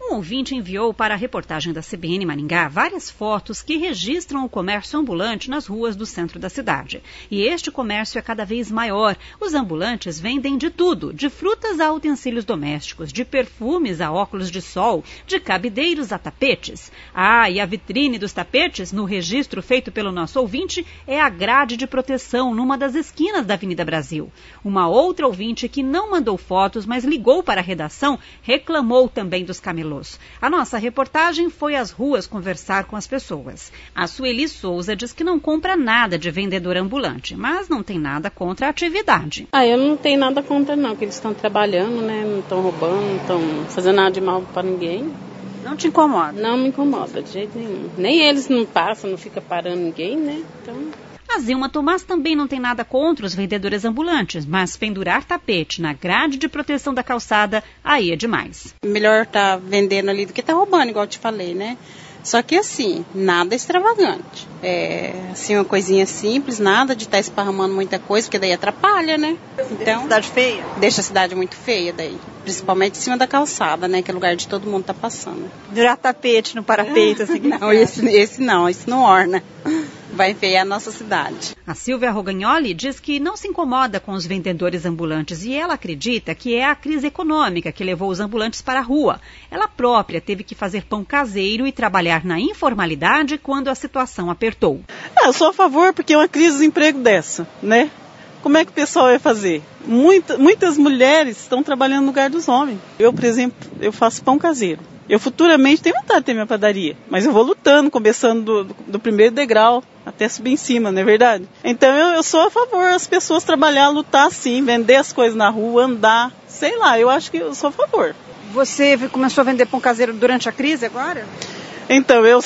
Um ouvinte enviou para a reportagem da CBN Maringá várias fotos que registram o comércio ambulante nas ruas do centro da cidade. E este comércio é cada vez maior. Os ambulantes vendem de tudo, de frutas a utensílios domésticos, de perfumes a óculos de sol, de cabideiros a tapetes. Ah, e a vitrine dos tapetes, no registro feito pelo nosso ouvinte, é a grade de proteção numa das esquinas da Avenida Brasil. Uma outra ouvinte que não mandou fotos, mas ligou para a redação, reclamou também dos camelôs. A nossa reportagem foi às ruas conversar com as pessoas. A Sueli Souza diz que não compra nada de vendedor ambulante, mas não tem nada contra a atividade. Eu não tenho nada contra não, que eles estão trabalhando, né? Não estão roubando, não estão fazendo nada de mal para ninguém. Não te incomoda? Não me incomoda, de jeito nenhum. Nem eles não passam, não ficam parando ninguém, né? Então... A Zilma Tomás também não tem nada contra os vendedores ambulantes, mas pendurar tapete na grade de proteção da calçada, aí é demais. Melhor tá vendendo ali do que tá roubando, igual eu te falei, né? Só que assim, nada extravagante. Assim, uma coisinha simples, nada de estar esparramando muita coisa, porque daí atrapalha, né? Então, deixa a cidade feia? Deixa a cidade muito feia daí. Principalmente em cima da calçada, né? Que é o lugar de todo mundo tá passando. Durar tapete no parapeito, assim. Não, esse não orna. Vai enfeiar a nossa cidade. A Silvia Rogagnoli diz que não se incomoda com os vendedores ambulantes e ela acredita que é a crise econômica que levou os ambulantes para a rua. Ela própria teve que fazer pão caseiro e trabalhar na informalidade quando a situação apertou. Eu sou a favor porque é uma crise de emprego dessa, né? Como é que o pessoal vai fazer? Muitas mulheres estão trabalhando no lugar dos homens. Eu, por exemplo, eu faço pão caseiro. Eu futuramente tenho vontade de ter minha padaria, mas eu vou lutando, começando do primeiro degrau até subir em cima, não é verdade? Então eu sou a favor das pessoas trabalhar, lutar sim, vender as coisas na rua, andar, sei lá, eu acho que eu sou a favor. Você começou a vender pão caseiro durante a crise agora? Então, eu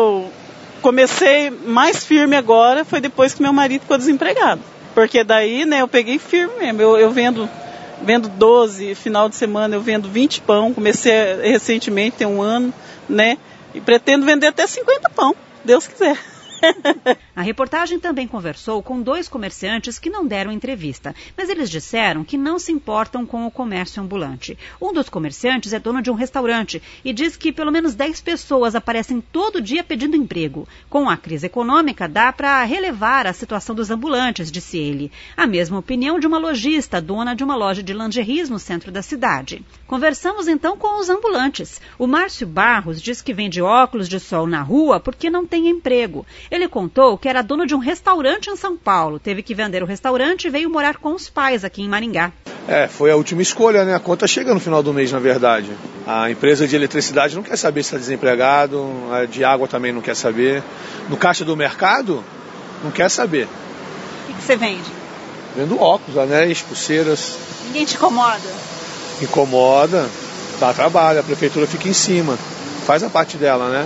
comecei mais firme agora, foi depois que meu marido ficou desempregado. Porque daí, né, eu peguei firme mesmo, eu vendo 12, final de semana eu vendo 20 pão, comecei recentemente, tem um ano, né, e pretendo vender até 50 pão, Deus quiser. A reportagem também conversou com 2 comerciantes que não deram entrevista, mas eles disseram que não se importam com o comércio ambulante. Um dos comerciantes é dono de um restaurante e diz que pelo menos 10 pessoas aparecem todo dia pedindo emprego. Com a crise econômica, dá para relevar a situação dos ambulantes, disse ele. A mesma opinião de uma lojista, dona de uma loja de lingeries no centro da cidade. Conversamos então com os ambulantes. O Márcio Barros diz que vende óculos de sol na rua porque não tem emprego. Ele contou que era dono de um restaurante em São Paulo, teve que vender o restaurante e veio morar com os pais aqui em Maringá. Foi a última escolha, né? A conta chega no final do mês, na verdade. A empresa de eletricidade não quer saber se está desempregado, a de água também não quer saber. No caixa do mercado, não quer saber. O que você vende? Vendo óculos, anéis, pulseiras. Ninguém te incomoda? Incomoda, dá trabalho, a prefeitura fica em cima, faz a parte dela, né?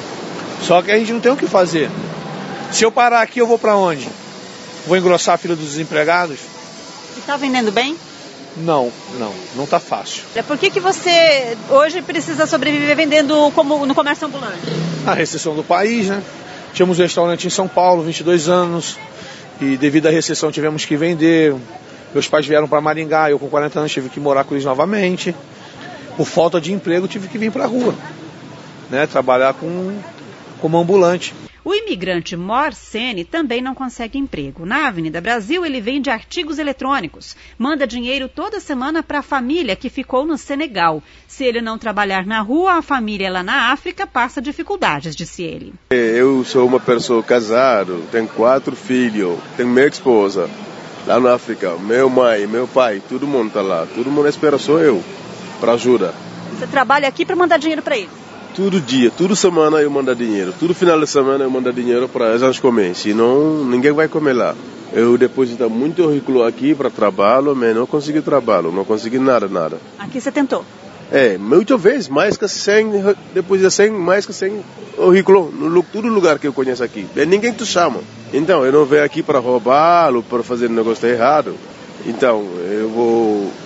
Só que a gente não tem o que fazer. Se eu parar aqui, eu vou para onde? Vou engrossar a fila dos desempregados? E está vendendo bem? Não está fácil. Por que você hoje precisa sobreviver vendendo como no comércio ambulante? A recessão do país, né? Tínhamos um restaurante em São Paulo, 22 anos, e devido à recessão tivemos que vender. Meus pais vieram para Maringá, eu com 40 anos tive que morar com eles novamente. Por falta de emprego, tive que vir para a rua, né? Trabalhar como ambulante. O imigrante Morsene também não consegue emprego. Na Avenida Brasil, ele vende artigos eletrônicos. Manda dinheiro toda semana para a família que ficou no Senegal. Se ele não trabalhar na rua, a família lá na África passa dificuldades, disse ele. Eu sou uma pessoa casada, tenho 4 filhos, tenho minha esposa lá na África, meu mãe, meu pai, todo mundo está lá. Todo mundo espera só eu para ajuda. Você trabalha aqui para mandar dinheiro para eles? Todo dia, toda semana eu mando dinheiro. Todo final de semana eu mando dinheiro para eles comer. Senão, ninguém vai comer lá. Eu deposito muito currículo aqui para trabalho, mas não consegui trabalho. Não consegui nada. Aqui você tentou? Muitas vezes. Mais que 100, depois de 100, mais que 100 currículo. Todo lugar que eu conheço aqui. Ninguém te chama. Então, eu não venho aqui para roubar ou para fazer um negócio errado. Então, eu vou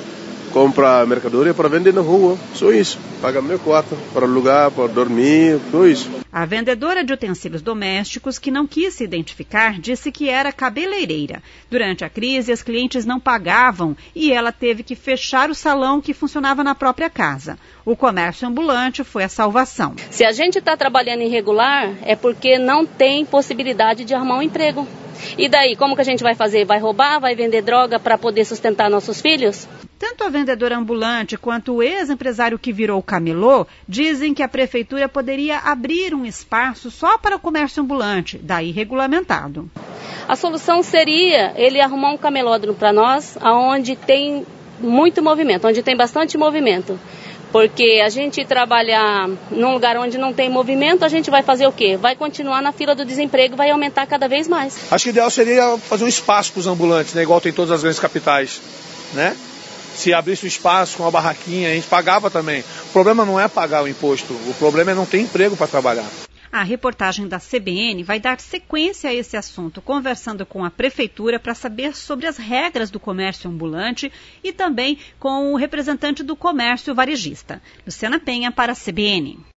comprar mercadoria para vender na rua, só isso. Paga meu quarto para alugar, para dormir, só isso. A vendedora de utensílios domésticos, que não quis se identificar, disse que era cabeleireira. Durante a crise, as clientes não pagavam e ela teve que fechar o salão que funcionava na própria casa. O comércio ambulante foi a salvação. Se a gente está trabalhando irregular, é porque não tem possibilidade de arrumar um emprego. E daí, como que a gente vai fazer? Vai roubar? Vai vender droga para poder sustentar nossos filhos? Tanto a vendedora ambulante quanto o ex-empresário que virou camelô dizem que a prefeitura poderia abrir um espaço só para o comércio ambulante, daí regulamentado. A solução seria ele arrumar um camelódromo para nós, onde tem muito movimento, onde tem bastante movimento. Porque a gente trabalhar num lugar onde não tem movimento, a gente vai fazer o quê? Vai continuar na fila do desemprego, vai aumentar cada vez mais. Acho que o ideal seria fazer um espaço para os ambulantes, né? Igual tem em todas as grandes capitais, né? Se abrisse um espaço com uma barraquinha, a gente pagava também. O problema não é pagar o imposto, o problema é não ter emprego para trabalhar. A reportagem da CBN vai dar sequência a esse assunto, conversando com a prefeitura para saber sobre as regras do comércio ambulante e também com o representante do comércio varejista. Luciana Penha para a CBN.